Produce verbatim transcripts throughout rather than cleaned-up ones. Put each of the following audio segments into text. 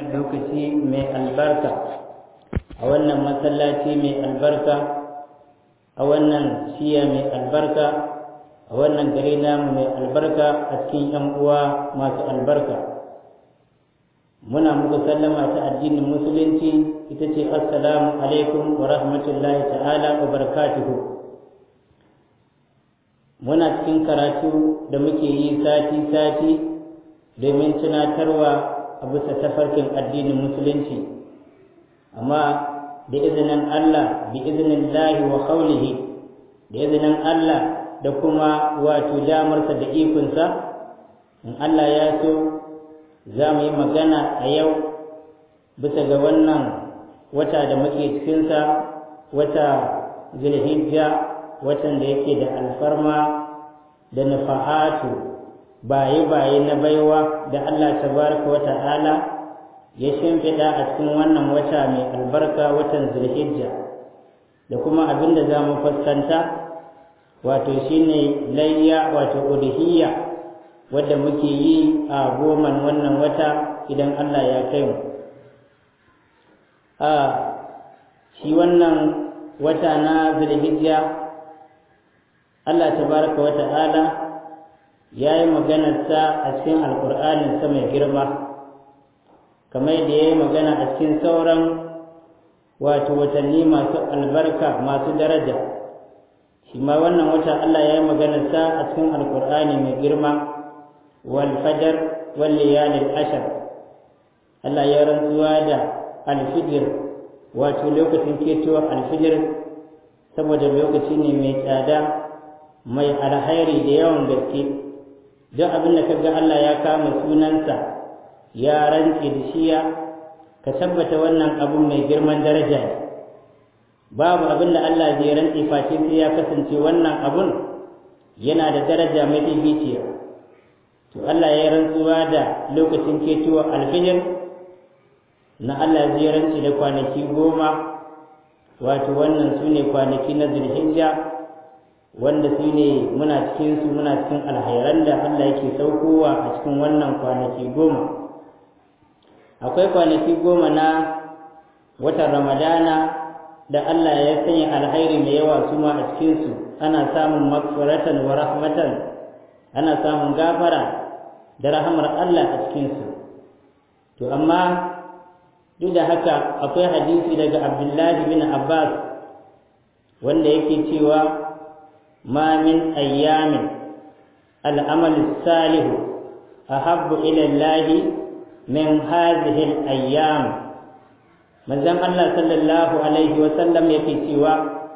lokaci mai albarka a wannan masallaci mai albarka a wannan shiya mai albarka a wannan gari namu mai albarka a cikin yan uwa masu albarka. Muna muku sallama ta addinin musulunci, ita ce assalamu alaikum wa rahmatullahi ta'ala wa barakatuhu. Muna cikin karatu da muke yi sati-sati domin tunatarwa a bisa tafarkin addinin musulunci, amma da izinin Allah, bi izinin lahi wa qawlihi, da izinin Allah da kuma wato damarsa da ikonsa, in Allah ya so za mu yi magana a yau bisa ga wannan wata da muke cikinsa, wata Zulhijja, watan da yake da alfarma da nafa'atu baye-baye na baiwa da Allah tabaraka wa ta'ala ya shimfiɗa a cikin wannan wata mai albarka, watan Zulhijja, da kuma abin da za mu fuskanta wato shine layya, wato udhiyya wadda muke yi a goman wannan wata idan Allah ya kai mu. a shi wannan wata na Zulhijja, Allah tabaraka wa ta'ala ya yi maganarsa a cikin alƙur'aninsa mai girma, kamar yadda ya yi magana a cikin sauran wato watanni masu albarka masu daraja. Shi ma wannan wata Allah ya yi maganarsa a cikin alƙur'ani mai girma, wal fajr wal layalil ashr. Allah ya rantsuwa da alfijir, wato lokacin ketowar alfijir, saboda lokaci ne mai tsada mai alhairi da yawan gaske. duk abin da kaga Allah ya kama sunansa ya rantse da shiya, ka tabbata wannan abu mai girman daraja ne. Babu abin da Allah zai rantse face sai ya kasance wannan abun yana da daraja mai bibiciya. To Allah ya rantsuwa da lokacin ketowar alfijir na Allah zai rantse da kwanaki goma, wato wannan su ne kwanaki na Zulhijja, wanda su ne muna cikin su muna cikin alhairan da Allah yake saukowa a cikin wannan kwanaki goma. Akwai kwanaki goma na watan Ramadana da Allah ya sanya alhairi mai yawa su ma a cikin su, ana samun maghfiratan wa rahmatan, ana samun gafara da rahamar Allah a cikin su. To amma duk da haka akwai hadisi daga Abdullahi bin Abbas wanda yake cewa ما من أيام العمل الصالح أحب إلى الله من هذه الأيام. manzon Allah sallallahu alaihi wa sallam yake cewa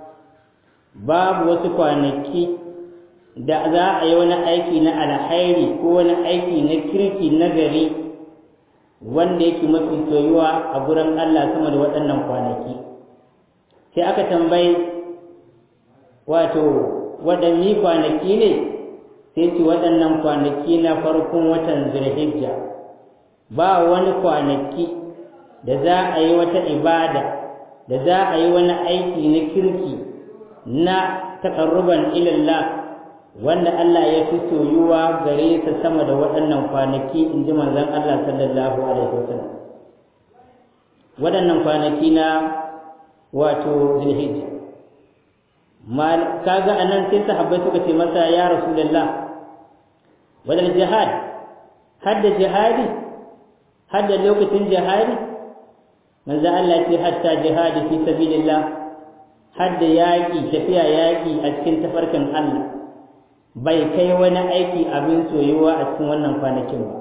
babu wasu kwanaki da za a yi wani aiki na alhairi ko wani aiki na kirki na gari wanda yake mafi soyuwa a gurin Allah sama da waɗannan kwanaki. Sai aka tambayi wato waɗanne kwanaki ne, sai ce waɗannan kwanaki na farkon watan Zulhijja. Ba wani kwanaki da za a yi wata ibada, da za a yi wani aiki na kirki na taƙarruban ilallah wanda Allah ya fi soyuwa gare sa sama da waɗannan kwanaki, in ji manzon Allah sallallahu alaihi wasallam. Waɗannan kwanaki na wato Zulhijja, kaga anan sai sahabbai suka ce masa ya rasulullah wadal jihad, hadda jihadi, hadda lokacin jihadi. manzo Allah ce hatta jihadi fi sabilillah, hadda yaki, tafiya yaki a cikin tafarkin Allah bai kai wani aiki abin soyuwa a cikin wannan kwanakin ba.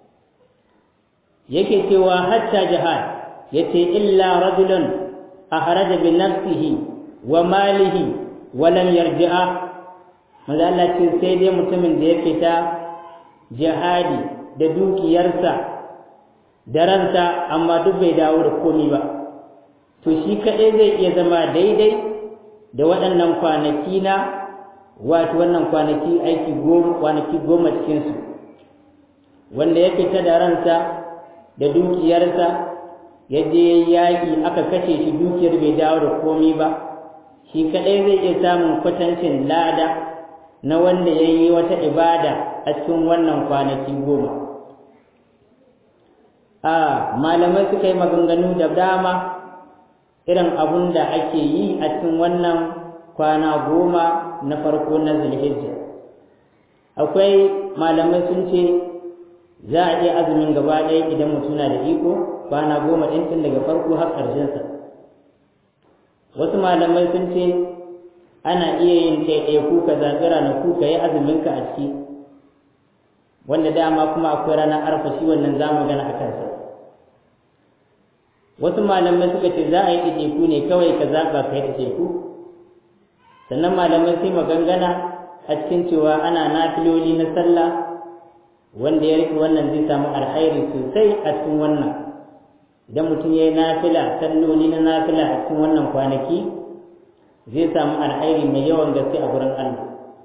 Yake cewa hatta jihad, yace illa rajulun ahraja bi nafsihi wa malihi walam yarji'a. manzo Allah ce sai dai mutumin da ya fita jihadi da dukiyarsa da ransa amma duk bai dawo da komai ba, to shi kaɗai zai iya zama daidai da waɗannan kwanaki na wato wannan kwanaki aiki goma, kwanaki goma cikin su, wanda ya fita da ransa da dukiyarsa ya je yaƙi aka kashe shi, dukiyar bai dawo da komai ba, shi kaɗai zai iya samun kwatancin lada na wanda ya yi wata ibada a cikin wannan kwanaki goma. a malamai suka yi maganganu da dama irin abun da ake yi a cikin wannan kwana goma na farko na Zulhijja. Akwai malamai sun ce za a iya azumin gaba ɗaya idan mutum na da iko kwana goma ɗin tun daga farko har ƙarshensa. Wasu malamai sun ce ana iya yin ɗaiɗaiku ka zaɓi ranaku ka yi azuminka a ciki, wanda dama kuma akwai ranar arfa, shi wannan za mu gana a kansa. Wasu malamai suka ce za a yi ɗaiɗaiku ne kawai ka zaɓa ka yi ɗaiɗaiku. Sannan malamai sai magangana a cikin cewa ana nafiloli na sallah, wanda ya riƙe wannan zai samu alkhairi sosai a cikin wannan. Idan mutum ya yi nafila salloli na nafila a cikin wannan kwanaki zai samu alkhairi mai yawan gaske a gurin Allah.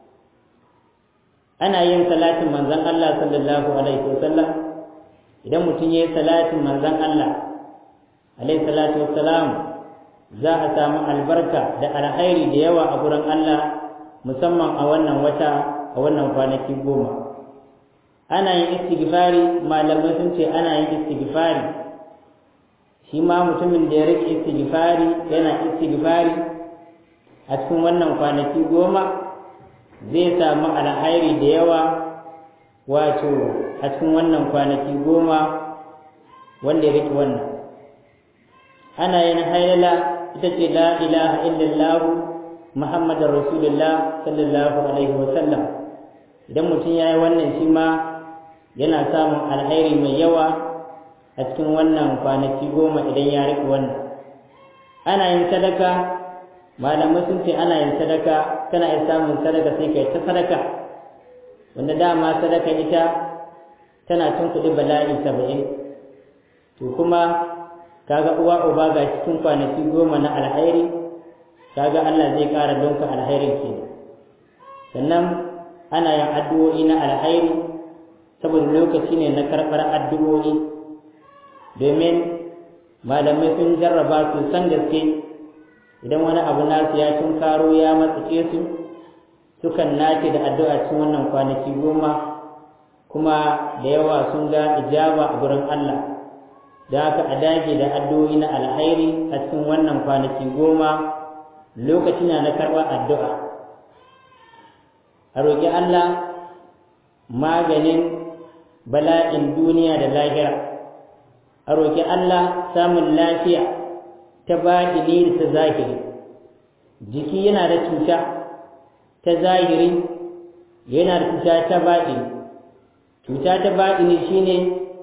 Ana yin salatin manzon Allah sallallahu alaihi wasallam. Idan mutum ya yi salatin manzon Allah alaihi salatu wassalam za a samu albarka da alkhairi da yawa a gurin Allah, musamman a wannan wata, a wannan kwanaki goma. Ana yin istighfari, malamai sun ce ana yin istighfari. Shi ma mutumin da ya rike istighfari yana istighfari a cikin wannan kwanaki goma zai samu alkhairi da yawa, wato a cikin wannan kwanaki goma wanda ya rike wannan. Ana yin haylala, ita ce la ilaha illallah muhammadar rasulullah sallallahu alaihi wa sallam. Idan mutum ya yi wannan shi ma yana samun alkhairi mai yawa a cikin wannan kwanaki goma idan ya riƙe wannan. Ana yin sadaka, malamai sun ce ana yin sadaka, kana iya samun sadaka sai kai ta sadaka, wanda dama sadaka ita tana cin kuɗi bala'i saba'in. To kuma kaga uwa uba ga cikin kwanaki goma na alkhairi, kaga Allah zai ƙara donka alkhairin ke. Sannan ana yin addu'o'i na alkhairi, saboda lokaci ne na karɓar addu'o'i, domin malamai sun jarraba su san gaske idan wani abu nasu ya tunkaro ya matsace su sukan nace da addu'a cikin wannan kwanaki goma, kuma da yawa sun ga ijaba a gurin Allah. Da haka a dage da addu'o'i na alkhairi a cikin wannan kwanaki goma, lokaci na na karɓar addu'a. A roƙi Allah maganin bala'in duniya da lahira, a roƙi Allah samun lafiya ta baɗini da ta zahiri. Jiki yana da cuta ta zahiri, yana da cuta ta baɗini. Cuta ta baɗini shine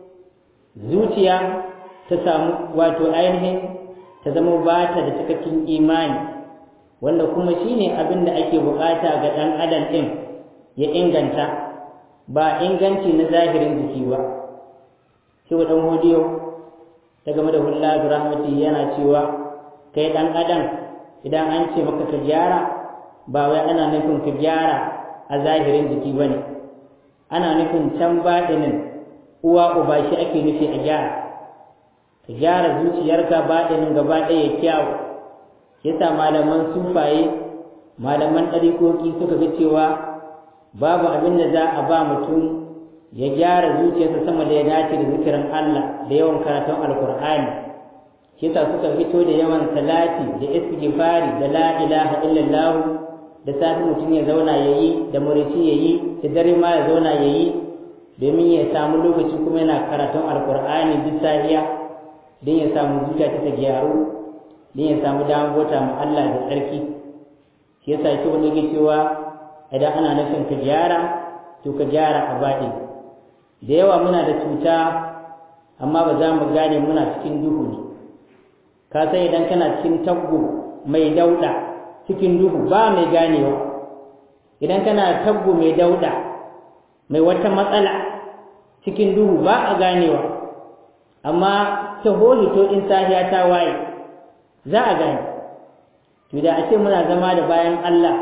zuciya ta samu wato ainihin ta zama ba ta da cikakken imani, wanda kuma shine abin da ake bukata ga ɗan adam ɗin ya inganta, ba inganci na zahirin jiki ba. Shi wa ɗan hodiyo ta game da hulla rahmati yana cewa kai ɗan adam idan an ce maka ka gyara, ba wai ana nufin ka gyara a zahirin jiki ba ne, ana nufin can baɗinin uwa uba shi ake nufi a gyara. Ka gyara zuciyarka baɗinin gaba ɗaya kyawu. Yasa malaman sufaye, malaman ɗariƙoƙi suka ga cewa babu abin da za a ba mutum ya gyara zuciyarsa sama da ya dace da zikirin Allah da yawan karatun alkur'ani. Yasa suka fito da yawan salati da istighfari da la ilaha illallah, da safi mutum ya zauna yayi, da murici yayi, da dare ma ya zauna yayi, domin ya samu lokaci kuma yana karatun alkur'ani duk safiya, don ya samu zuciya ta gyaru, don ya samu damar bauta ma Allah da tsarki. Shi yasa shi wanda yake cewa idan ana nufin ka gyara, to ka gyara a baɗi. Da yawa muna da cuta amma ba za mu gane muna cikin duhu ne. Ka san idan kana cikin taggo mai dauɗa cikin duhu ba mai ganewa. Idan kana taggo mai dauɗa mai wata matsala cikin duhu ba a ganewa, amma ta holito in sahiya ta waye za a gane. To da a ce muna zama da bayan Allah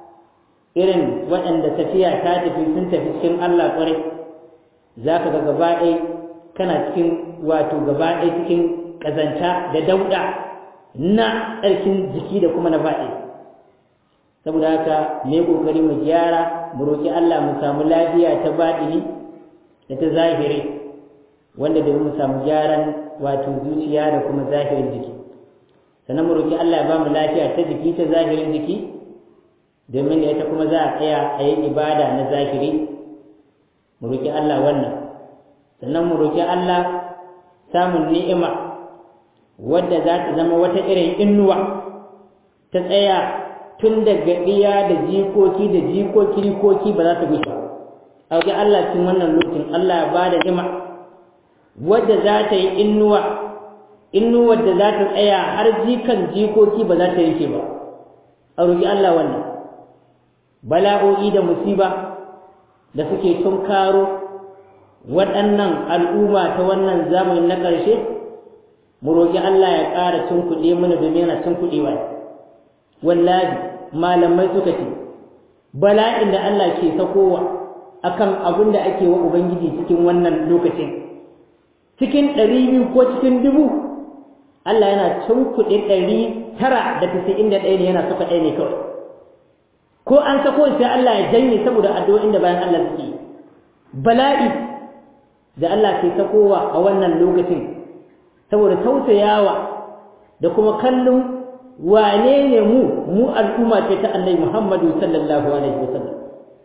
irin waɗanda tafiya ta tafi sun tafi cikin Allah ƙwarai, za ka ga gaba ɗaya kana cikin wato gaba ɗaya cikin ƙazanta da dauɗa na tsarkin jiki da kuma na baɗi. Saboda haka me ƙoƙari mu gyara, mu roƙi Allah mu samu lafiya ta baɗini da ta zahiri. wanda da mu samu gyaran wato zuciya da kuma zahirin jiki. Sannan mu roki Allah ya ba mu lafiya ta jiki ta zahirin jiki, domin da ita kuma za a tsaya a yi ibada na zahiri. Mu roki Allah wannan. Sannan mu roki Allah samun ni'ima wadda za ta zama wata irin innuwa ta tsaya tun daga iya da jikoki da jikoki jikoki ba za ta gushe ba. A roki Allah cikin wannan lokacin Allah ya ba da ni'ima wadda za ta yi innuwa innuwar da za ta tsaya har jikan jikoki ba za ta yanke ba. A roƙi Allah wannan bala'o'i da musiba da suke tunkaro waɗannan al'umma ta wannan zamanin na ƙarshe, mu roƙi Allah ya ƙara tunkuɗe mana domin yana tunkuɗewa. Wallahi malamai suka ce bala'in da Allah ke sakowa akan abin da ake wa Ubangiji cikin wannan lokacin, cikin ɗari biyu ko cikin dubu, Allah yana tunkuɗe ɗari tara da tasa'in da ɗaya ne, yana saka ɗaya ne kawai. Ko an sako sai Allah ya janye saboda addu'o'in da bayan Allah suke yi. Bala'i da Allah ke sakowa a wannan lokacin saboda tausayawa da kuma kallon wane ne mu mu al'umma ce ta Annabi Muhammadu sallallahu alaihi wasallam.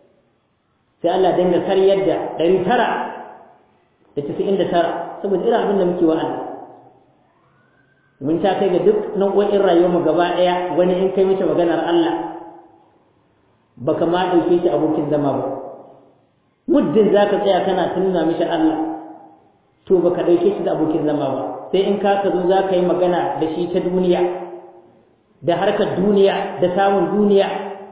Sai Allah dinga karyar da ɗari tara da tasa'in da tara saboda irin abin da muke wa Allah. Mun ta kai ga duk nau'o'in rayuwarmu gaba ɗaya, wani in kai mishi maganar Allah baka ma ɗauke shi abokin zama ba. Muddin za ka tsaya kana tunna mishi Allah, to baka ɗauke shi da abokin zama ba. Sai in ka ka zo za ka yi magana da shi ta duniya, da harkar duniya, da samun duniya.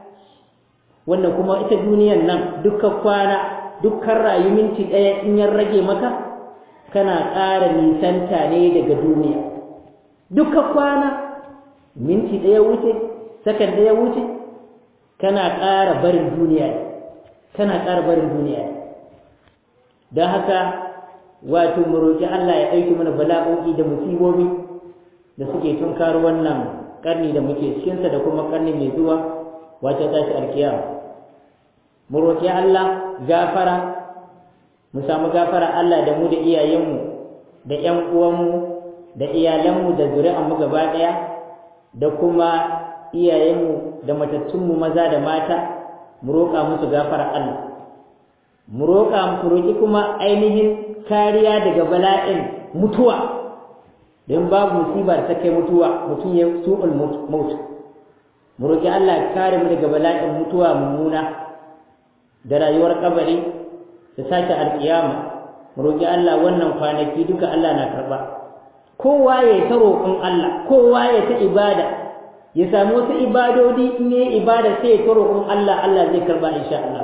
Wannan kuma ita duniyan nan dukkan kwana, dukkan rayu minti ɗaya in ya rage maka, kana ƙara nisanta ne daga duniya. Duka kwana minti ɗaya wuce, sakan ɗaya wuce, kana ƙara barin duniya kana ƙara barin duniya don haka wato mu roƙi Allah ya ɗauki mana bala'o'i da musibobi da suke tunkaro wannan ƙarni da muke cikinsa da kuma ƙarni mai zuwa wace tashi alkiyama. Mu roƙi Allah gafara, mu samu gafara Allah da mu da iyayenmu da ƴan uwanmu da iyalanmu da zuri'anmu gaba ɗaya, da kuma iyayenmu da matattunmu maza da mata, mu roƙa musu gafara Allah. Mu roƙa mu roƙi kuma ainihin kariya daga bala'in mutuwa, don babu musiba da ta kai mutuwa, mutum ya su'ul maut. Mu roƙi Allah ya kare mu daga bala'in mutuwa mummuna da rayuwar kabari da sake alƙiyama. Mu roƙi Allah wannan kwanaki duka Allah na karɓa. Kowa ya ta roƙon Allah, kowa ya ta ibada, ya samu wasu ibadodi, in yi ibada sai ya ta roƙon Allah, Allah zai karba insha Allah.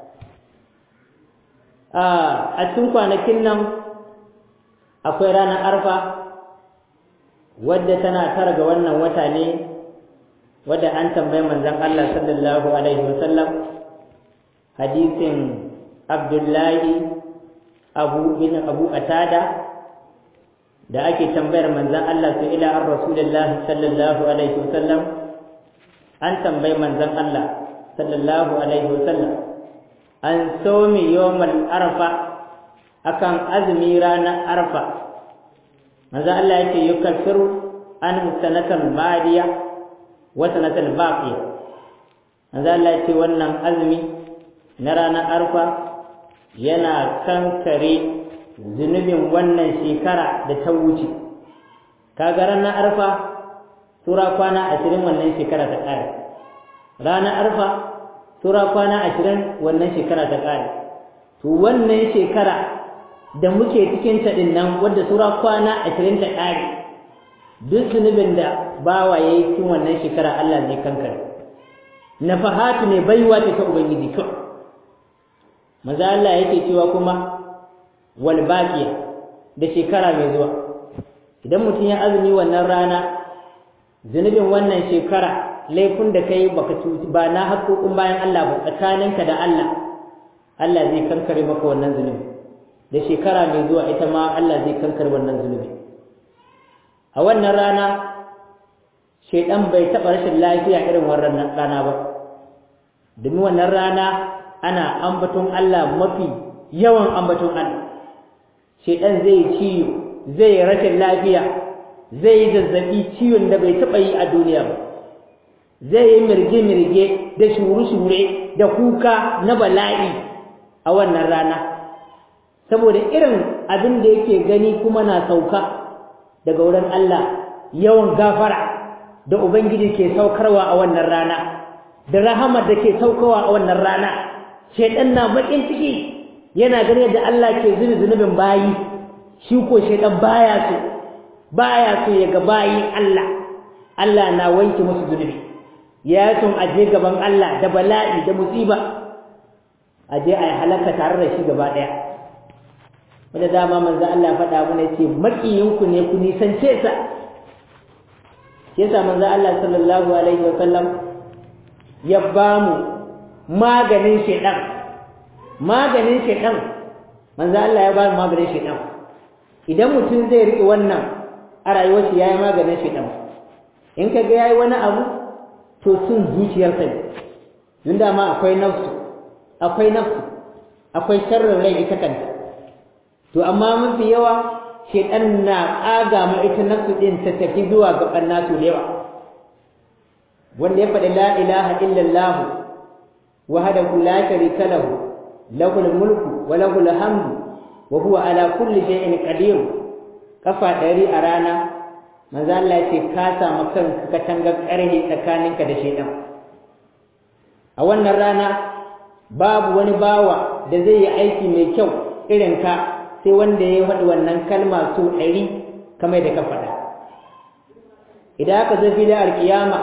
A cikin kwanakin nan akwai ranar Arfa wadda tana tara ga wannan wata ne, wadda an tambayi manzon Allah sallallahu alaihi wasallam hadisin Abdullahi Abu bin Abu Atada da ake tambayar manzon Allah su ila ar Rasulullah sallallahu alaihi wasallam. An tambayi manzon Allah sallallahu alaihi wasallam an somi yawmal arfa, akan azumi ranar arfa. Manzon Allah yake yukaffiru an sanatal madiya wa sanatal baqiya. Manzon Allah yake wannan azumi na ranar arfa yana kankare zunubin wannan shekara da ta wuce. Kaga ranar arfa sura kwana ashirin wannan shekara ta ƙare. Ranar arfa sura kwana ashirin wannan shekara ta ƙare. To wannan shekara da muke cikin ta din nan wadda sura kwana ashirin ta ƙare, duk zunubin da bawa yayi cikin wannan shekara Allah zai kankare. Nafahatu ne, baiwa ta Ubangiji kawai. Maza Allah yake cewa kuma wal baqiya, da shekara mai zuwa. Idan mutum ya azumi wannan rana, zunubin wannan shekara, laifin da kai baka tuti ba na haƙoƙin bayan Allah ba, tsakaninka da Allah, Allah zai kankare maka wannan zunubi. Da shekara mai zuwa ita ma Allah zai kankare wannan zunubi. A wannan rana shaidan bai taɓa rashin lafiya irin wannan rana ba, domin wannan rana ana ambaton Allah mafi yawan ambaton Allah. shedan zai ciwo, zai rashin lafiya, zai yi zazzabi ciwon da bai taɓa yi a duniya ba, zai yi mirge-mirge da shure-shure da kuka na bala'i a wannan rana, saboda irin abin da yake gani kuma na sauka daga wurin Allah, yawan gafara da Ubangiji ke saukarwa a wannan rana, da rahamar da ke saukarwa a wannan rana. Shaiɗan na baƙin ciki yana ganin da Allah ke zuni zunubin bayi, shi ko shaiɗan baya so baya so ya ga bayin Allah Allah na wanke musu zunubi, ya son aje gaban Allah da bala'i da musiba, aje a halaka tare da shi gaba ɗaya. Wanda dama manzo Allah faɗa mana ce makiyinku ne ku nisance sa. Yasa manzo Allah sallallahu alaihi wa sallam ya bamu maganin shedan, maganin shedan manzo Allah ya bamu maganin shedan. Idan mutum zai riƙe wannan a rayuwar shi yayi maganin shedan. In ka ga yayi wani abu to sun zuciyarsa ne. Tun da ma akwai nafsu, akwai nafsu, akwai sharrin rai ita kanta. To amma mafi yawa shedan na ƙaga ma ita nafsu din ta tafi zuwa ga ɓannatu da yawa. Wanda ya faɗi la ilaha illallah wahdahu la sharika lahu lahul mulku wa lahul hamdu wa huwa ala kulli shay'in qadir, kafa ɗari a rana, manzo Allah ya ce ka samu kanka katangar ƙarhi tsakaninka da shedan. A wannan rana babu wani bawa da zai yi aiki mai kyau irin ka, sai wanda ya faɗi wannan kalma so ɗari kamar da ka faɗa. Idan aka zo filin alƙiyama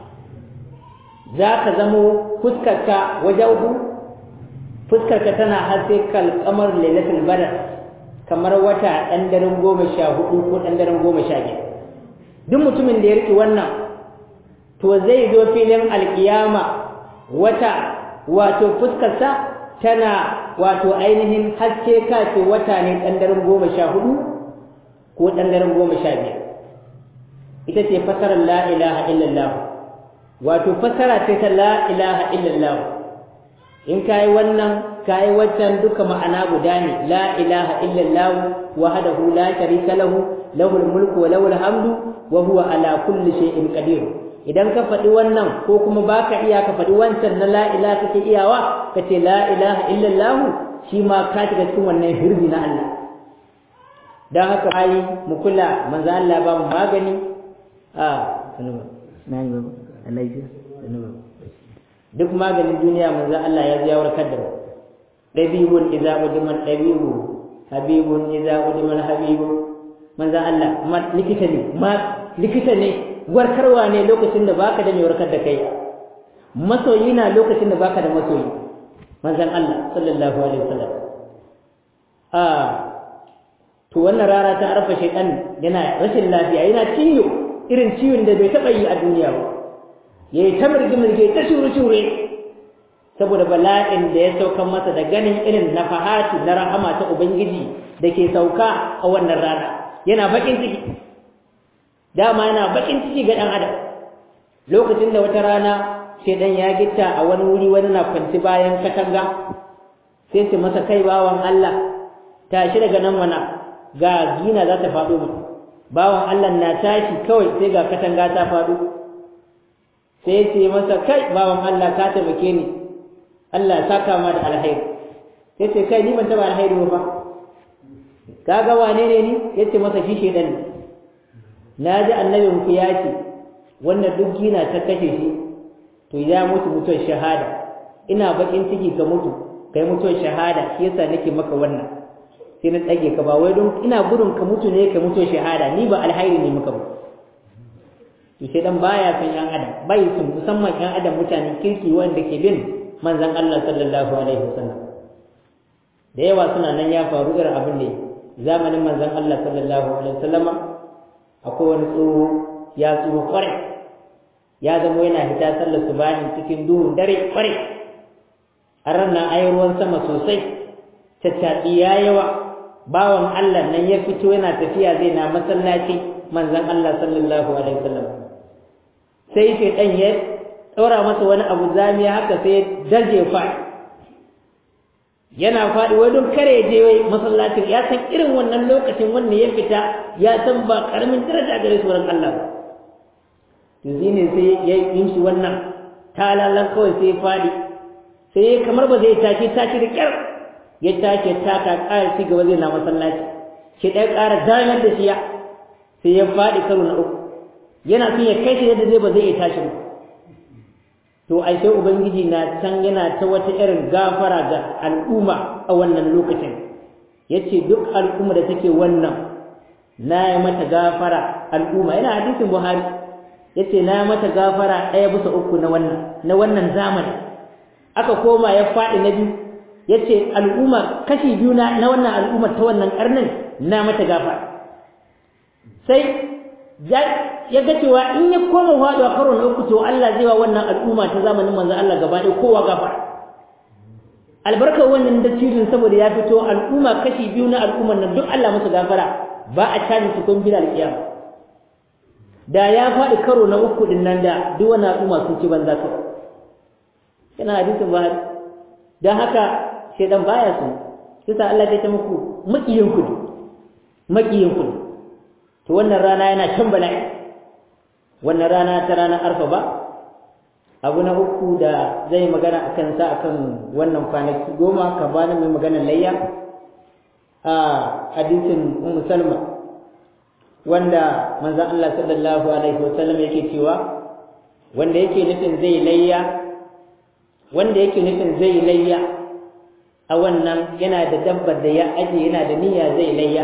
za ka zamo fuskarka wajen fuskarka tana haske kalkamar lailatul badar, kamar wata ɗan daren goma sha hudu ko ɗan daren goma sha biyar. Duk mutumin da ya riƙe wannan to zai zo filin alƙiyama wata wato fuskarsa tana wato ainihin haske kace wata ne ɗan daren goma sha hudu ko ɗan daren goma sha biyar. Ita ce fasarar la ilaha illallah, wato fasara ce ta la ilaha illallah. In kayi wannan kayi waccan duka ma'ana guda ne, la ilaha illallah wahdahu la sharika lahu lahul mulku wa lahul hamdu wa huwa ala kulli shay'in qadir. Idan ka faɗi wannan ko kuma baka iya ka faɗi wancan na la ilaha kake iyawa, kace la ilaha illallah, shi ma ka shiga cikin wannan hirzi na Allah. Dan haka ai mu kula, manzo Allah ba mu magani a sanuba nani baba Allah ya sanuba duk maganin duniya manzo Allah ya ji ya warkar da mu. Dabibun idza udiman dabibu, habibun idza udiman habibu. Manzo Allah ma likita ne, ma likita ne, warkarwa ne lokacin da baka da mai warkar da kai, masoyi na lokacin da baka da masoyi. Manzon Allah sallallahu alaihi wasallam a to wannan rana ta arfa shaytan yana rashin lafiya, yana ciwo irin ciwon da bai taba yi a duniya ba, yayi ta mirge-mirge ta shure-shure saboda bala'in da ya sauka masa da ganin irin nafahati na rahama ta Ubangiji da ke sauka a wannan rana. Yana bakin ciki, dama yana bakin ciki ga ɗan adam. Lokacin da wata rana shedan ya gitta a wani wuri, wani na kwanci bayan katanga, sai ce masa kai bawan Allah tashi daga nan mana, ga gina za ta faɗo mu. Bawan Allah na tashi kawai sai ga katanga ta faɗo. Sai ce masa kai bawan Allah ka taimake ni, Allah saka ma da alhairi. Sai ce kai ni ban taba alhairi ba, kaga wane ne ni? Yace masa shi shedan ne. Na ji annabin ku ya ce wannan duk gina ta kashe shi to ya mutu mutuwar shahada. Ina bakin ciki ka mutu kai mutuwar shahada, shi yasa nake maka wannan. Sai na tsage ka, ba wai don ina gudun ka mutu ne ka mutuwar shahada, ni ba alhairi ne maka ba. To shedan baya son yan adam, bai son musamman yan adam mutanen kirki wanda ke bin manzon Allah sallallahu alaihi wasallam. Da yawa suna nan ya faru irin abin ne zamanin manzon Allah sallallahu alaihi wasallama. Akwai wani tsoro ya tsoro kware, ya zama yana hita sallar subahi cikin duhun dare kware. A ranar ayi ruwan sama sosai, tattaɓi ya yawa, bawan Allah nan ya fito yana tafiya zai na masallaci manzon Allah sallallahu alaihi wasallam. Sai shaytan ya ɗora masa wani abu zamiya haka sai darje fa yana faɗi wai don kare ya je wai masallacin, ya san irin wannan lokacin wanda ya fita ya san ba karamin daraja gare su wurin Allah ba. To ne sai ya yi shi wannan talalan kawai sai ya faɗi, sai kamar ba zai tashi tashi da kyar ya tashi taka ƙara ci gaba zai na masallaci, shi ɗaya ƙara damar da shi ya sai ya faɗi karo na uku, yana son ya kai shi yadda zai ba zai iya tashi ba. To ai sai ubangiji na can yana ta wata irin gafara ga al'umma a wannan lokacin, yace duk al'umma da take wannan na yi mata gafara. Al'umma yana hadisin Buhari, yace na yi mata gafara ɗaya bisa uku na wannan na wannan zamani. Aka koma ya faɗi na biyu, yace al'umma kashi biyu na na wannan al'umma ta wannan karnin na mata gafara. Sai ya ga cewa in ya koma faɗuwa karo na uku to Allah zai wa wannan al'umma ta zamanin manzo Allah gaba ɗaya kowa gafara. Albarkar wannan dattijon saboda ya fito al'umma kashi biyu na al'ummar nan duk Allah masa gafara, ba a caji su kun bila alƙiyama. Da ya faɗi karo na uku din nan da duk wannan al'umma sun ci banza kawai. Yana hadisin Buhari. Dan haka shedan baya so. Sai Allah ya ce muku makiyin ku, makiyin ku. To wannan rana yana can bala'i, wannan rana ta ranar arfa ba. Abu na uku da zai magana akan sa akan wannan kwanaki goma ka bani mai maganar layya a hadisin Ummu Salma, wanda manzon Allah sallallahu alaihi wasallam yake cewa wanda yake nufin zai layya wanda yake nufin zai layya a wannan yana da dabbar da ya aje yana da niyya zai layya,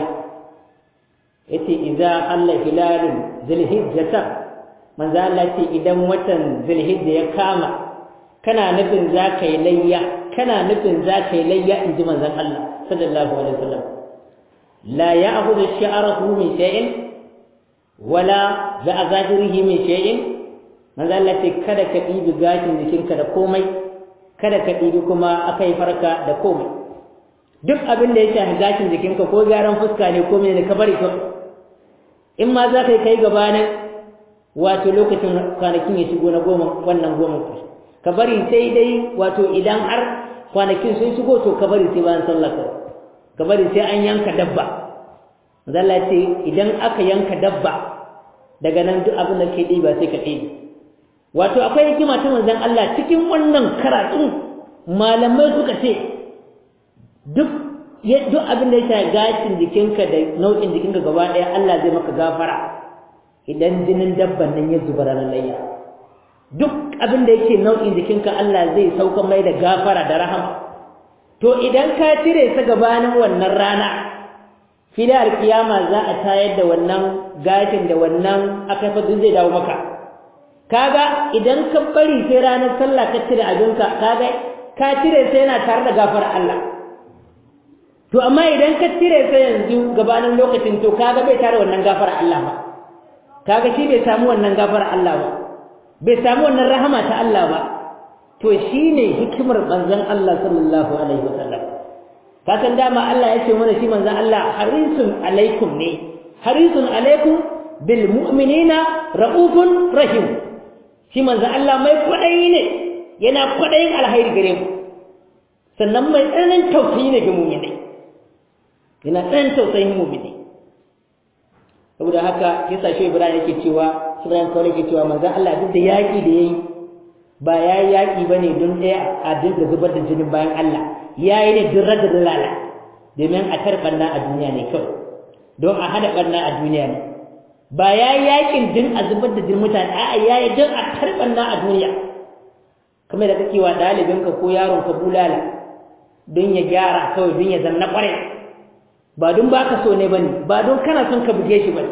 yace idza alla hilalun zulhijjata, manzo Allah ce idan watan zulhijja ya kama kana nufin zaka yi layya kana nufin zaka yi layya inji manzon Allah sallallahu alaihi wasallam, la ya'khudhu sha'rahu min shay'in wala za'azirihi min shay'in, manzo Allah ce kada ka dibi gashin jikinka da komai, kada ka dibi kuma akai farka da komai, duk abin da ya shafi gashin jikinka ko gyaran fuska ne ko mene ka bari to in ma za ka yi kai gabanin wato lokacin kwanakin ya shigo na goma wannan goma ka bari sai dai wato idan har kwanakin sun shigo to ka bari sai bayan sallah ka bari sai an yanka dabba. Zalla ce idan aka yanka dabba daga nan duk abin da ke ɗiba sai ka ɗiba. Wato akwai hikima ta manzon Allah cikin wannan karatun, malamai suka ce duk duk abin da ya shafi gashin jikinka da nau'in jikinka gaba ɗaya Allah zai maka gafara idan jinin dabban nan ya zuba ranar layya. Duk abin da yake nau'in jikinka Allah zai sauka mai da gafara da rahama. To idan ka cire sa gabanin wannan rana, filar kiyama za a tayar da wannan gashin da wannan akaifa duk zai dawo maka. Kaga idan ka bari sai ranar sallah ka cire abinka, kaga ka cire sai yana tare da gafara Allah. To amma idan ka cire sai yanzu gabanin lokacin to kaga bai tare wannan gafara Allah ba, kaga shi bai samu wannan gafara Allah ba, bai samu wannan rahama ta Allah ba. To shine hikimar manzon Allah sallallahu alaihi wasallam. Ka san dama Allah ya ce mana shi manzon Allah harisun alaikum ne, harisun alaikum bil mu'minina raufun rahim. Shi manzon Allah mai kwadayi ne, yana kwadayin alhairi gare mu, sannan mai tsananin tausayi ne ga mu'minai, yana tsananin tausayin mu'mini. Saboda haka yasa shi Ibrahim yake cewa Ibrahim kawai yake cewa manzon Allah duk da yaki da yayi ba yayi yaki bane don ɗaya a dinga zubar da jinin bayan Allah, yayi ne din radda dalala domin a tarbanna a duniya ne kawai, don a hada barna a duniya ne. Ba yayi yakin din a zubar da jinin mutane, a'a yayi din a tarbanna a duniya. Kamar da kake wa dalibinka ko yaron ka bulala don ya gyara kawai, don ya zanna kware, ba don baka so ne bane, ba don kana son ka buge shi bane.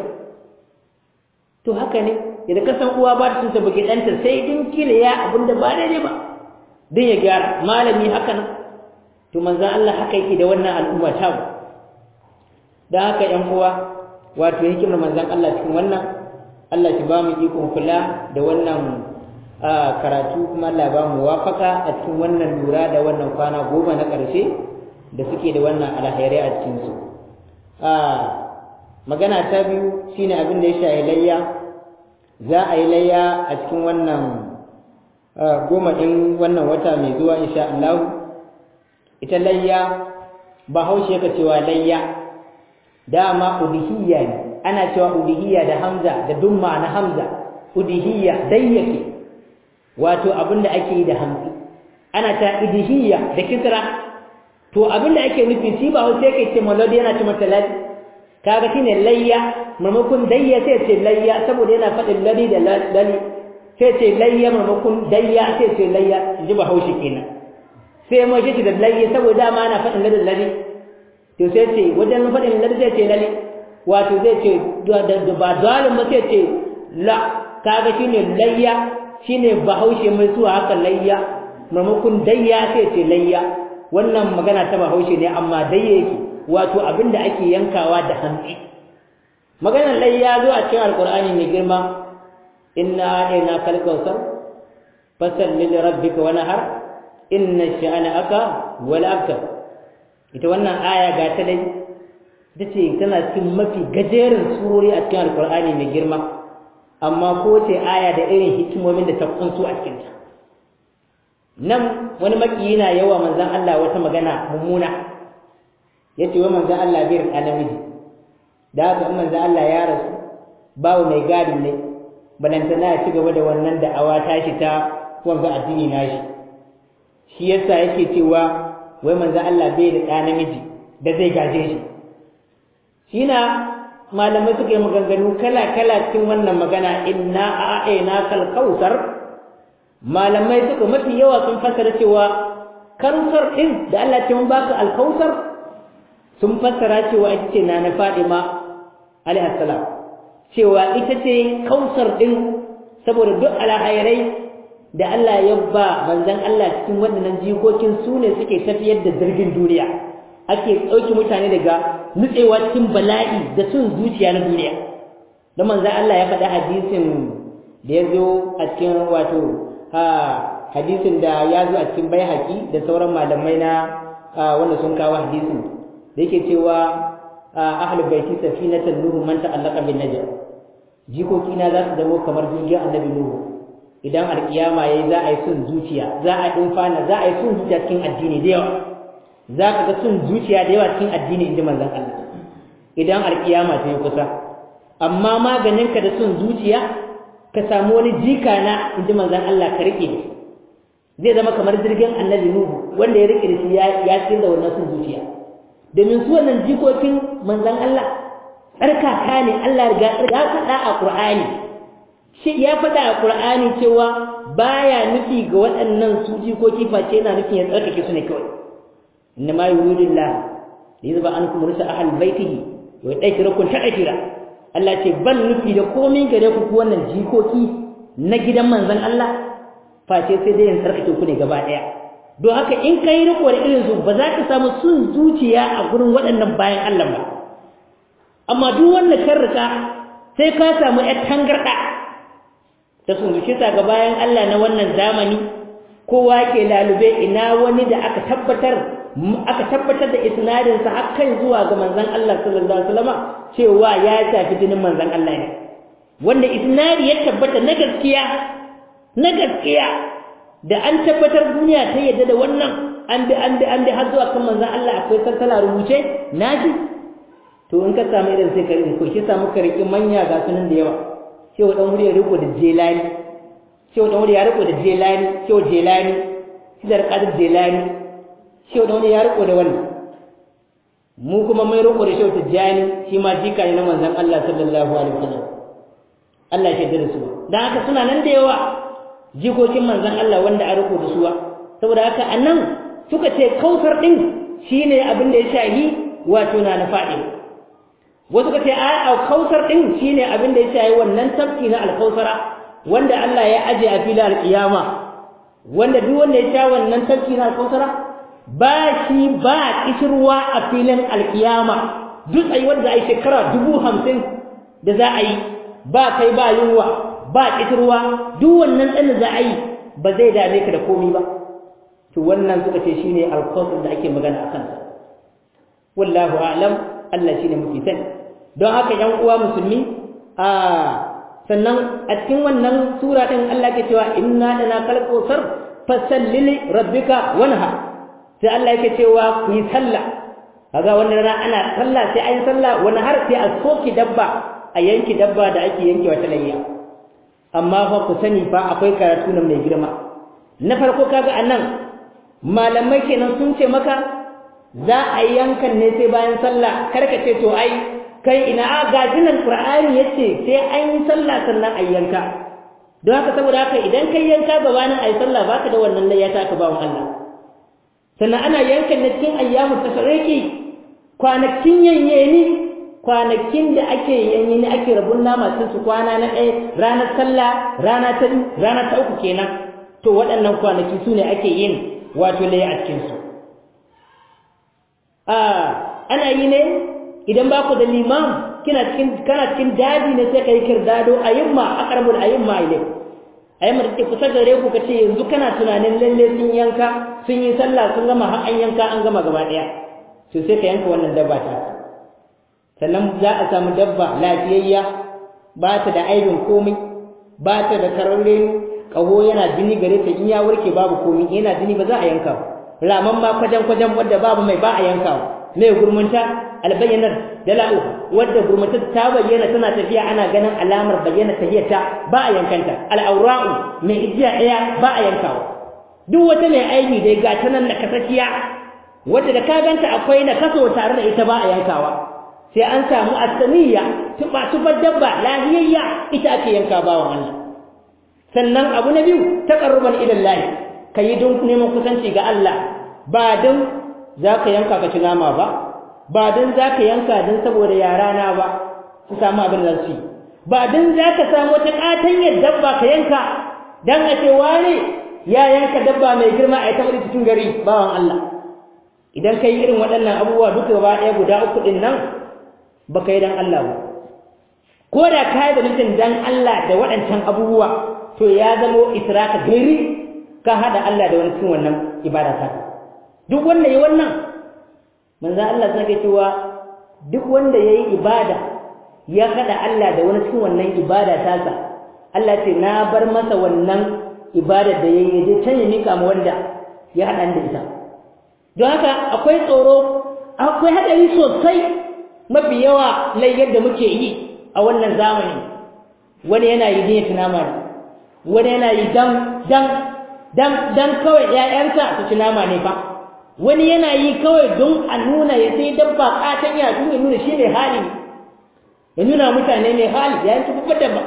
To haka ne idan ka san uwa ba ta son ta buge ɗanta sai din kila ya abinda ba daidai ba don ya gyara. Malami haka nan, to manzon Allah haka yake da wannan al'umma ta mu. Dan haka ƴan uwa, wato hikimar manzon Allah cikin wannan, Allah shi ba mu ikon kula da wannan karatu, kuma Allah ba mu wafaka a cikin wannan lura da wannan kwana goma na ƙarshe da suke da wannan alhairai a cikin su. Magana ta biyu shine abin da ya shafi layya. Za a yi layya a cikin wannan goma ɗin wannan wata mai zuwa insha Allah. ita layya bahaushe ka cewa layya dama udhiyya ne ana cewa udhiyya da hamza da dumma na hamza udhiyya dai yake wato abinda ake yi da hamza ana ta udhiyya da kisra to abinda ake nufi shi ba hausa yake ce malodi yana ce mata ladi kaga shine layya mamakon dayya sai ce layya saboda yana faɗin ladi da lali sai ce layya mamakon dayya sai ce layya ji ba haushi kenan sai mai shi da layya saboda ma ana faɗin ladi da lali to sai ce wajen faɗin ladi sai ce lali wato zai ce da ba dalin ba sai ce la kaga shine layya shine bahaushe mai zuwa haka layya mamakon dayya sai ce layya wannan magana ta bahaushe ne amma dayya yake wato abinda ake yankawa da hantsi maganar layya zo a cikin alqur'ani mai girma inna a'tayna kal kautsar fasalli li rabbika wanhar inna sha'anaka wal abtar ita wannan aya ga ta dai dace tana cikin mafi gajerin surori a cikin alqur'ani mai girma amma ko ce aya da irin hikimomin da ta kunso a cikin ta nan wani makiyi na yawa manzon Allah wata magana mummuna yace wa manzon Allah bai rika namiji da haka in manzon Allah ya rasu babu mai gadi ne balantana ya ci gaba da wannan da'awa tashi ta wanga addini nashi shi yasa yake cewa wai manzon Allah bai rika namiji da zai gaje shi shina malamai suka yi maganganu kala kala cikin wannan magana inna a'ayna kal kautsar malamai suka mafi yawa sun fassara cewa kausar din da Allah ya mun baka al-kausar sun fassara cewa ita ce na na Fadima alaiha salam cewa ita ce kausar din saboda duk alhairai da Allah ya ba manzon Allah cikin waɗannan jikokin su ne suke tafiyar da jirgin duniya ake dauki mutane daga nutsewa cikin bala'i da sun zuciya na duniya dan manzon Allah ya faɗa hadisin da ya zo a cikin wato ha hadisin da ya zo a cikin Baihaqi da sauran malamai na wanda sun kawo hadisin da yake cewa ahlul baiti safinatan nuhu man ta'allaqa bin najm jikoki na za su zama kamar jirgin annabi nuhu idan alkiyama yayi za a yi sun zuciya za a dumfana za a yi sun zuciya cikin addini da yawa za ka ga sun zuciya da yawa cikin addini inda manzon Allah idan alkiyama ta yi kusa amma maganinka da sun zuciya ka samu wani jika na inji manzon Allah ka rike zai zama kamar jirgin annabi nuhu wanda ya rike shi ya ya tsira wannan sun zuciya domin su wannan jikokin manzon Allah tsarkaka ne Allah ya ya faɗa a Qur'ani shi ya faɗa a Qur'ani cewa baya nufi ga waɗannan su jikoki face yana nufin ya tsarkake su ne kawai inna ma yuridullah yuzba ankum rusul ahl baitihi wa yadhkurukum ta'khira Allah ce ban nufi da komai gare ku ku wannan jikoki na gidan manzon Allah face sai dai in tsarkake ku ne gaba daya don haka in kai riko da irin su ba za ka samu sun zuciya a gurin waɗannan bayan Allah ba amma duk wanda kan rika sai ka samu ƴar tangarda ta sun zuciya ga bayan Allah na wannan zamani kowa ke lalube ina wani da aka tabbatar aka tabbatar da isnadin sa har kai zuwa ga manzon Allah sallallahu alaihi wasallam cewa ya tafi jinin manzon Allah ne wanda isnadi ya tabbata na gaskiya na gaskiya da an tabbatar duniya ta yadda da wannan an bi an bi an bi har zuwa kan manzon Allah akwai sarkala rubuce naji to in ka samu irin sai ka rike ko shi samu ka rike manya ga sunan da yawa cewa dan wuri ya riko da jelani cewa dan wuri ya riko da jelani cewa jelani sidar qadir jelani cewa dan wuri ya riko da wannan mu kuma mai riko da shehu tijani shi ma jika ne na manzon Allah sallallahu alaihi wasallam Allah ya shaida su dan haka suna nan da yawa jikokin manzon Allah wanda a riko da suwa saboda haka anan suka ce kausar din shine abin da ya shahi wato na na fadi wasu ka ce a kausar din shine abin da ya shahi wannan tafki na alkausara wanda Allah ya aje a filin alkiyama wanda duk wanda ya sha wannan tafki na alkausara ba shi ba kishirwa a filin alkiyama duk ai wanda ai shekara dubu hamsin da za a yi ba kai ba yunwa ba kishirwa duk wannan dan da za a yi ba zai dame ka da komai ba to wannan suka ce shine alkausar da ake magana akan sa wallahu a'lam Allah shine mafi sani don haka yan uwa musulmi a sannan a cikin wannan sura din Allah ke cewa inna lana khalqusar fasalli rabbika wanha sai Allah yake cewa ku yi sallah kaga wannan rana ana sallah sai ayi sallah wani har sai a soki dabba a yanki dabba da ake yankewa ta layya amma fa ku sani fa akwai karatu nan mai girma na farko kaga anan malamai kenan sun ce maka za a yankan ne sai bayan sallah karka ce to ai kai ina a gajinan Qur'ani yace sai an yi sallah sannan a yanka don haka saboda haka idan kai yanka gabanin ayi sallah baka da wannan layya ta ka bawo Allah sannan ana yankan ne cikin ayyamu tasarriki kwanakin yanyeni kwanakin da ake yanyeni ake rabun nama sun su kwana na ɗaya ranar sallah rana ta rana ta uku kenan to waɗannan kwanaki su ne ake yin wato layya a cikin su a ana yi ne idan ba ku da limam kina cikin kana cikin daji ne sai kai kirdado ayyuma aqrabul ayyuma ile ayyuma da kusa gare ku kace yanzu kana tunanin lalle sun yanka sun yi sallah sun gama har an yanka an gama gaba daya to sai ka yanka wannan dabba ta sannan za a samu dabba lafiyayya ba ta da aibin komai ba ta da kararre kaho yana jini gare ta in ya warke babu komai yana jini ba za a yanka raman ma kwajan kwajan wanda babu mai ba a yanka mai gurmunta albayyanar dala'u wadda gurmunta ta bayyana tana tafiya ana ganin alamar bayyana tahiyata ba a yankanta al'aura'u mai ijiya daya ba a yankawa duk wata mai aini dai ga ta nan da kasakiya wadda da ka ganta akwai na kaso tare da ita ba a yankawa sai an samu asaniya tuba tubar dabba lahiyayya ita ake yanka bawan Allah sannan abu na biyu taqarruban ila Allah kai don neman kusanci ga Allah ba don zaka yanka ka ci nama ba ba don zaka yanka don saboda yarana ba su samu abin da su ba don zaka samu wata katanyar dabba ka yanka dan a ce wani ya yanka dabba mai girma a ta cikin gari bawan Allah idan kai irin waɗannan abubuwa duka ba ɗaya guda uku din nan baka yi dan Allah ba ko da kai da nufin dan Allah da waɗancan abubuwa to ya zamo israka gairi ka hada Allah da wani cikin wannan ibada ta duk wanda yayi wannan manzo Allah sai cewa duk wanda yayi ibada ya hada Allah da wani cikin wannan ibada ta sa Allah ce na bar masa wannan ibada da yayi je can ya mika ma wanda ya hada da ita don haka akwai tsoro akwai hadari sosai mafi yawa layyar da muke yi a wannan zamani wani yana yi ne tunama ne wani yana yi dan dan dan dan kawai ƴaƴansa su ci nama ne fa wani yana yi kawai don a nuna ya sai dabba katan ya tun ya nuna shi ne hali ya nuna mutane ne hali ya yanki babbar dabba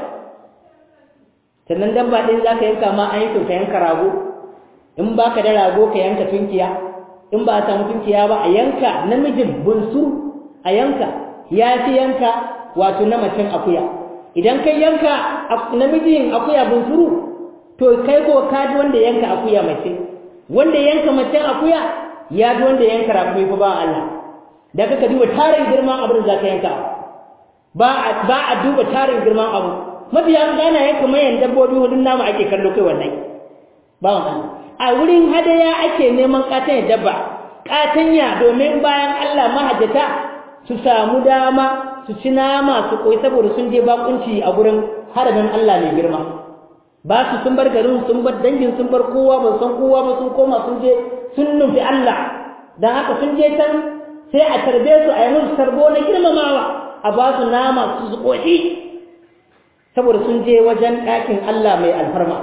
sannan dabba din zaka yanka ma an yi to ka yanka rago in baka da rago ka yanka tunkiya in ba a samu tunkiya ba a yanka namijin bunsuru a yanka ya fi yanka wato na macen akuya idan kai yanka namijin akuya bunsuru to kai ko ka ji wanda yanka akuya mace wanda yanka macen akuya ya ji wanda yanka rakumi fa ba Allah da kaka duba tarin girman abin da zaka yanka ba ba a duba tarin girman abu mabiya gana yanka mayan dabbobi hudun nama ake kallo kai wannan ba wannan a wurin hadaya ake neman katanya dabba katanya domin bayan Allah mahajjata su samu dama su ci nama su koyi saboda sun je bakunci a gurin haramin Allah mai girma ba su sun bar garin sun bar dangin sun bar kowa ba san kowa ba sun koma sun je sun nufi Allah dan haka sun je can sai a tarbe su a yi musu tarbo na girmamawa a ba su nama su su koshi saboda sun je wajen ɗakin Allah mai alfarma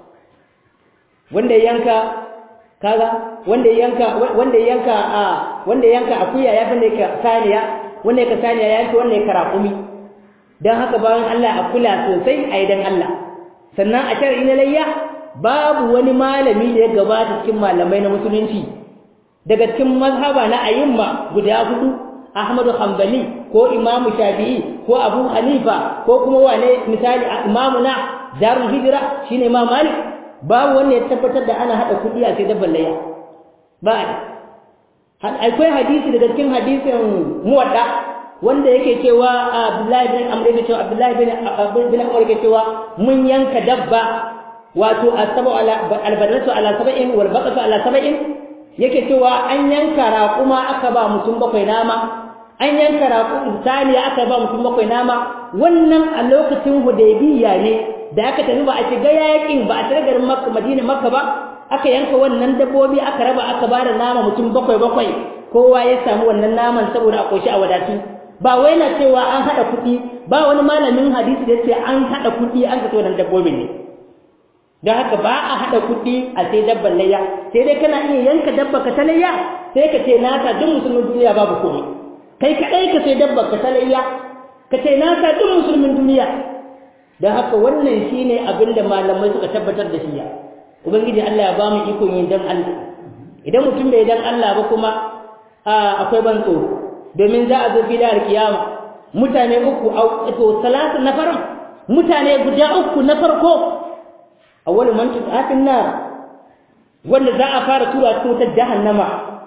wanda yanka kaga wanda yanka wanda yanka a wanda yanka akuya ya fi ne ka saniya wanda ka saniya ya fi wanda ka raƙumi dan haka bayan Allah a kula sosai a idan Allah sannan a shar'i na layya babu wani malami da ya gabata cikin malamai na musulunci daga cikin mazhaba na ayyuma guda hudu Ahmadu Hanbali ko Imam Shafi'i ko Abu Hanifa ko kuma wane misali Imam na Darul Hijra shine Imam Malik babu wanda ya tabbatar da ana hada kudi a sai dabban layya ba akwai hadisi daga cikin hadisin muwadda wanda yake cewa Abdullahi bin Amr yake cewa Abdullahi bin bin Amr yake cewa mun yanka dabba wato asabu ala albadratu ala sab'in wal baqatu ala sab'in yake cewa an yanka raquma aka ba mutum bakwai nama an yanka raqum insani aka ba mutum bakwai nama wannan a lokacin Hudaybiya ne da aka tafi ba a shiga yakin ba a tare garin Makka Madina Makka ba aka yanka wannan dabbobi aka raba aka bada nama mutum bakwai bakwai kowa ya samu wannan naman saboda a koshi a wadatu ba wai na cewa an hada kuɗi ba wani malamin hadisi da yace an hada kuɗi an ka wannan dabbobin ne don haka ba a hada kuɗi a sai dabban layya sai dai kana iya yanka dabba ka ta layya sai ka ce naka duk musulmin duniya babu komai kai kadai ka sai dabba ka ta layya ka ce naka duk musulmin duniya don haka wannan shine abin da malamai suka tabbatar da shi ya ubangiji Allah ya ba mu iko yin dan Allah idan mutum bai dan Allah ba kuma akwai ban tsoro domin za a zo filar kiyama mutane uku to salatu na faran mutane guda uku na farko awwal man tu'atin nar wanda za a fara tura su ta jahannama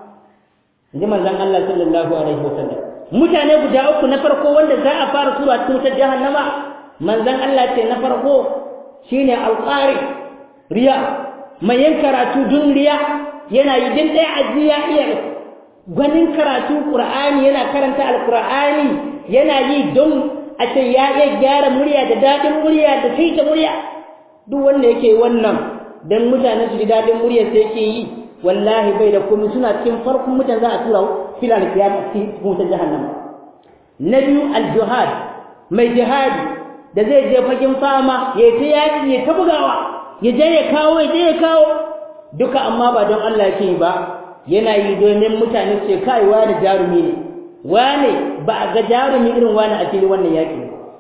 inji manzon Allah sallallahu alaihi wasallam mutane guda uku na farko wanda za a fara tura su ta jahannama manzon Allah ce na farko shine alqari riya mai yin karatu dun riya yana yi din dai ajiya iya gwanin karatu qur'ani yana karanta alqur'ani yana yi don a ce ya iya gyara murya da dadin murya da sai ta murya duk wanda yake wannan dan mutane su ji dadin murya sai yake yi wallahi bai da komai suna cikin farkon mutane za a tura filal kiyama cikin ta jahannama na biyu al-jihad mai jihadi da zai je fagen fama ya ta yaki ya ta bugawa ya je ya kawo ya je ya kawo duka amma ba don Allah yake ba yana yi domin mutane su ce kai wani jarumi ne wani ba a ga jarumi irin wani a cikin wannan yaki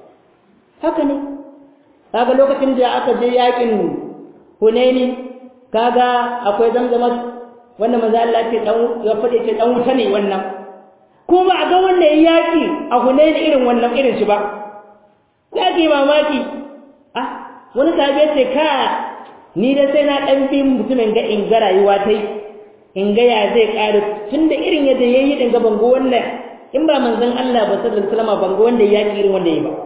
haka ne kaga lokacin da aka je yakin Hunaini kaga akwai zamzama wanda manzo Allah ce dan ya fade ce dan wuta ne wannan ko ba a ga wannan yaki a Hunaini irin wannan irin shi ba yaki mamaki ah wani sahabi ce ka ni da sai na dan bi mutumin ga in ga rayuwa tai in ga ya zai ƙara tunda irin yadda yayi din ga bango wannan in ba manzon Allah ba sallallahu alaihi wasallam bango wanda yaki irin wanda yayi ba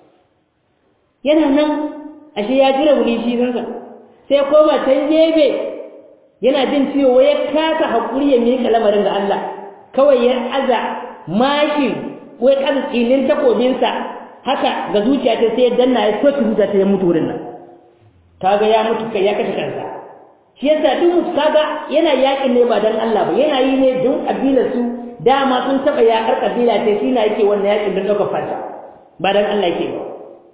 yana nan ashe ya jira wuri shi zansa sai koma can gebe yana jin ciwo ya kasa hakuri ya mika lamarin ga Allah kawai ya aza mashi wai kaza tsinin takobinsa haka ga zuciya ta sai danna ya soki zuciya ta ya mutu wurin nan kaga ya mutu kai ya kashe kansa shi yasa duk mutu kaga yana yakin ne ba dan Allah ba yana yi ne don kabilar su dama sun taba yakar kabila ce shi na yake wannan yakin don daga fata ba dan Allah yake ba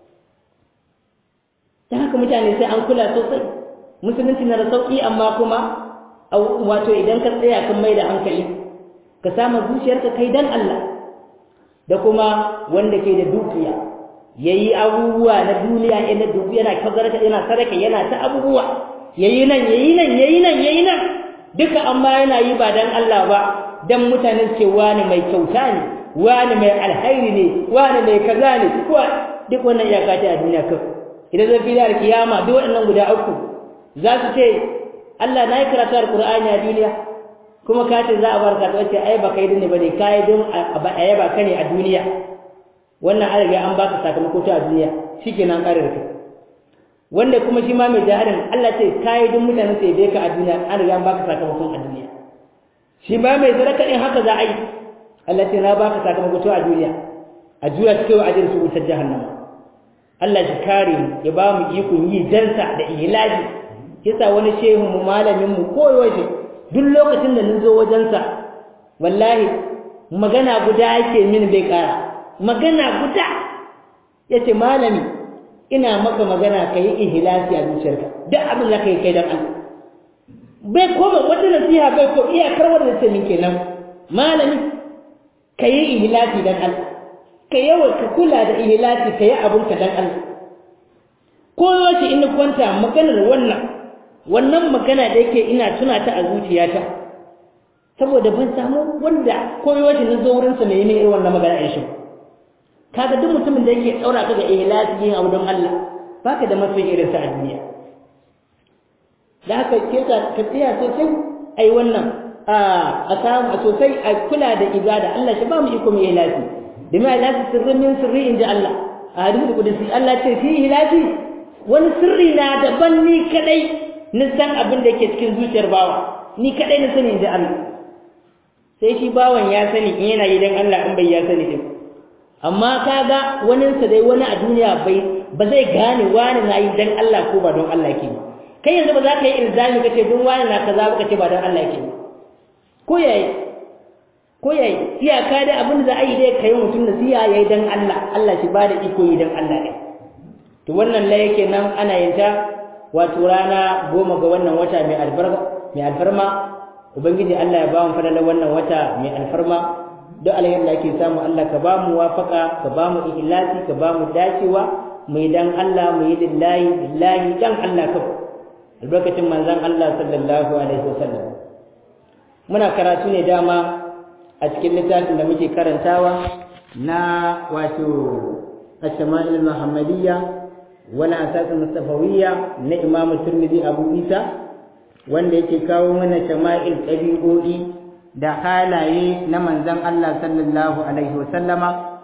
dan haka mutane sai an kula sosai musulunci na da sauki amma kuma wato idan ka tsaya kan mai da hankali ka samu zuciyarka kai dan Allah da kuma wanda ke da dukiya yayi abubuwa na duniya yana dukiya yana kazarka yana sadaka yana ta abubuwa yayi nan yayi nan yayi nan yayi nan duka amma yana yi ba dan Allah ba dan mutane ce wani mai kyauta ne wani mai alhairi ne wani mai kaza ne kuwa duk wannan ya kace a duniya ka idan zai fi da kiyama duk waɗannan guda uku za su ce Allah na yi karatu alqur'ani a duniya kuma ka ce za a barka ta wace ai ba kai dinne bane kai don a yaba ka ne a duniya wannan an riga an baka sakamako ta a duniya shikenan kare da kai wanda kuma shi ma mai jahilin Allah ce kai don mutanen sai bai ka a duniya an riga an baka sakamakon a duniya shi ma mai zaraka din haka za a yi Allah ce na baka sakamako ta a duniya a duniya cikin wa'adin su wutar jahannama Allah shi kare mu ya ba mu ikon yi dansa da ihlaji yasa wani shehu mu malamin mu koyo shi duk lokacin da mun zo wajensa wallahi magana guda yake min bai kara magana guda yace malami ina maka magana kai ihlasi a zuciyarka duk abin da kai kai dan Allah bai koma wata nasiha bai ko iya karwar da sai min kenan malami kai ihlasi dan Allah kai yawa ka kula da ihlasi kai abun ka dan Allah koyo shi in kwanta maganar wannan wannan magana da yake ina tuna ta a zuciyata saboda ban samu wanda koyo shi nazo wurin sa mai irin wannan magana ai shi kaga duk mutumin da yake daura ka ga ihlasi yin abu don Allah baka da mafi irin sa a duniya da haka ke ka ka tsaya sosai ai wannan a a samu sosai a kula da ibada Allah shi ba mu iko mu ihlasi bima ihlasi sirrin min sirri inda Allah a hadisi kudusi Allah ce fi ihlasi wani sirri na daban ni kadai nisan abin da ke cikin zuciyar bawa ni kadai na sani da Allah sai shi bawan ya sani in yana yi dan Allah in bai ya sani din amma kaga wani sa dai wani a duniya bai ba zai gane wani na yi dan Allah ko ba don Allah yake ba kai yanzu ba za ka yi ilzami kace don wani na kaza ba kace ba don Allah yake ba ko yayi ko yayi iyaka da abin da za a yi dai kai mutum nasiha yayi dan Allah Allah shi ba da iko yi dan Allah ne to wannan la yake nan ana yin ta wato rana goma ga wannan wata mai albarka mai alfarma ubangiji Allah ya ba mu fadalar wannan wata mai alfarma duk alherin da ake samu Allah ka ba mu wafaka ka ba mu ikhlasi ka ba mu dacewa mu dan Allah mu yi lillahi lillahi dan Allah ka albarkacin manzon Allah sallallahu alaihi wasallam muna karatu ne dama a cikin littafin da muke karantawa na wato Ash-Shama'il Muhammadiyya wala Asas Mustafawiyya na Imam Tirmidhi Abu Isa wanda yake kawo mana shama'il tabi'o'i da halaye na manzon Allah sallallahu alaihi wasallama